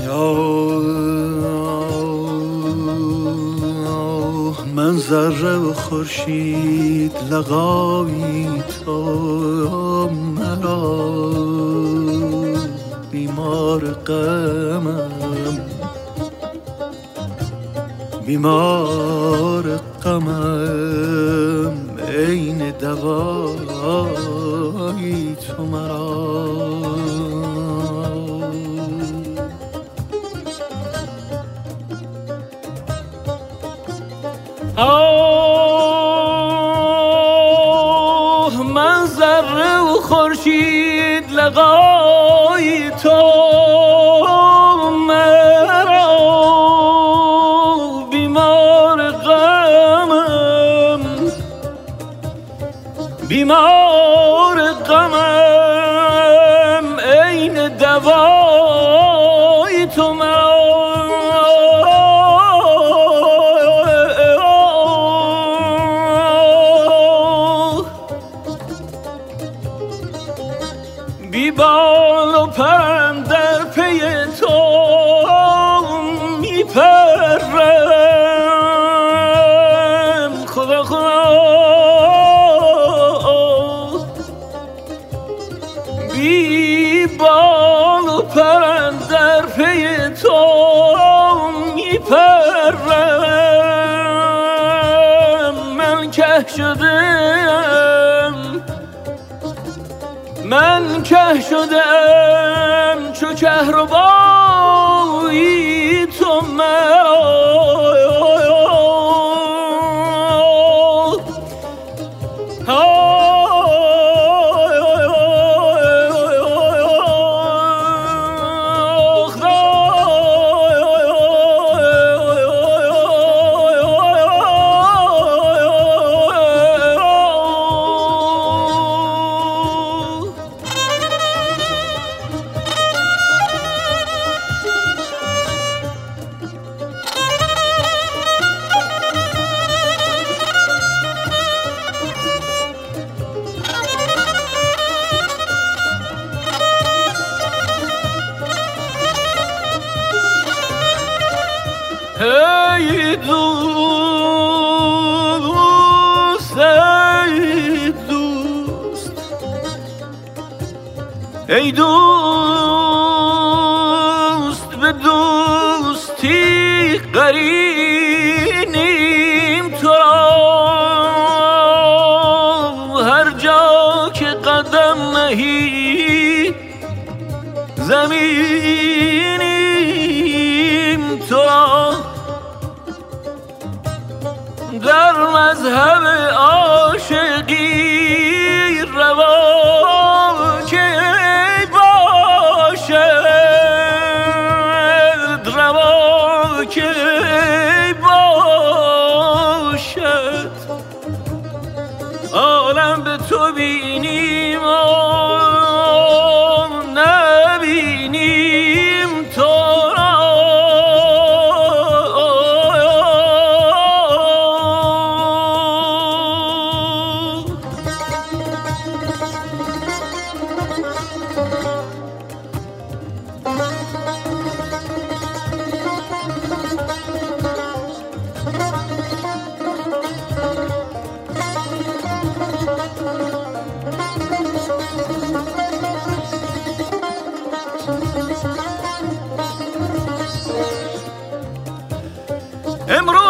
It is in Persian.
من ذره و خورشید لقایی تو مرا بیمار غمم بیمار غمم عین دوایی تو مرا من ذره و خورشید لقای تو مرا بیمار غمم بیمار غمم عین دوای تو مرا بی بال و پرم در پی تو میپرم خدا خدا بی بال و پرم در پی تو میپرم من که شدم من که شدم چو کهربایی تو مرا ای دوست ای دوست ای دوست به دوستی قرینیم تو را هر جا که قدم نهی زمینیم تو را در مذهب عاشقی روا که باشد روا که باشد عالم به تو بینیم و نبینیم تو را امروز